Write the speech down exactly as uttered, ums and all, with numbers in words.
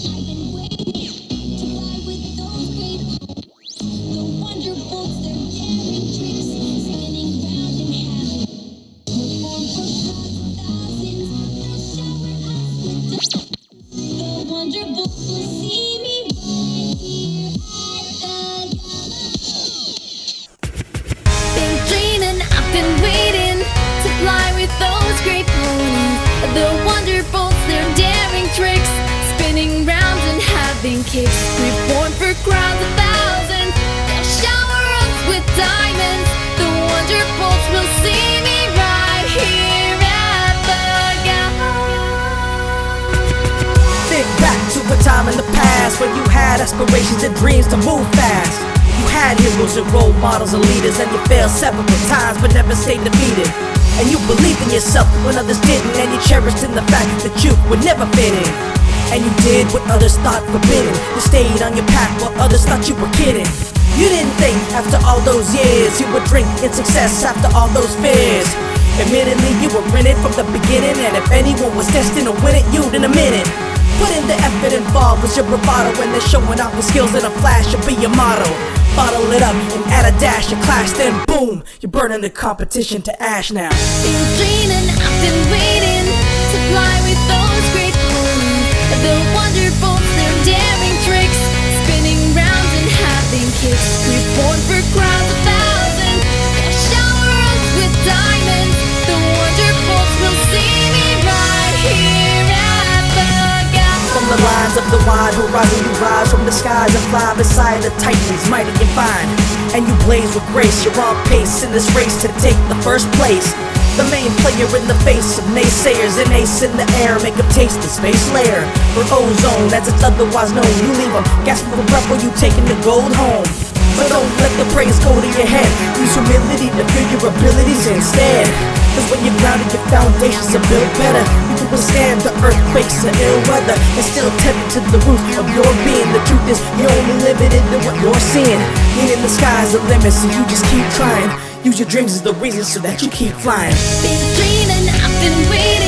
I've been waiting to fly with those great hopes. The wonderbolts, their daring tricks, spinning round and having perform for crowds of thousands. They'll shower us with dust. The wonderbolts will see me right here at the Been dreaming, I've been waiting to fly with those great ponies. The wonderbolts, their daring tricks, spinning round and having kicks. Reborn for crowds of thousands, they'll shower us with diamonds. The wonderbolts will see me right here at the gala. Think back to a time in the past when you had aspirations and dreams to move fast. You had heroes and role models and leaders, and you failed several times but never stayed defeated. And you believed in yourself when others didn't, and you cherished in the fact that you would never fit in. And you did what others thought forbidden. You stayed on your path while others thought you were kidding. You didn't think after all those years you would drink in success after all those fears. Admittedly, you were in it from the beginning, and if anyone was destined to win it, you'd in a minute. Put in the effort involved was your bravado, and then showing off your skills in a flash will be your motto. Bottle it up and add a dash of class, then boom, you're burning the competition to ash now. Been dreaming, I've been waiting to fly with those great ponies. The wonderbolts, their daring tricks, spinning round and having kicks. Reborn for crowds of thousands, they'll shower us with diamonds. The wonderbolts will see me right here at the gala. From the lines of the wide horizon you rise from the skies and fly beside the titans, mighty and fine. And you blaze with grace, you're on pace in this race to take the first place. The main player in the face of naysayers, an ace in the air, make them taste the space layer. For ozone, as it's otherwise known, you leave them gasping for breath while you taking the gold home. But don't let the praise go to your head, use humility to build your abilities instead. Cause when you're grounded, your foundations are built better. You can withstand the earthquakes and ill weather, and still tap into the roots of your being. The truth is, you're only limited to what you're seeing. Meaning the sky's the limit, so you just keep trying. Use your dreams as the reason so that you keep flying. Been dreaming, I've been waiting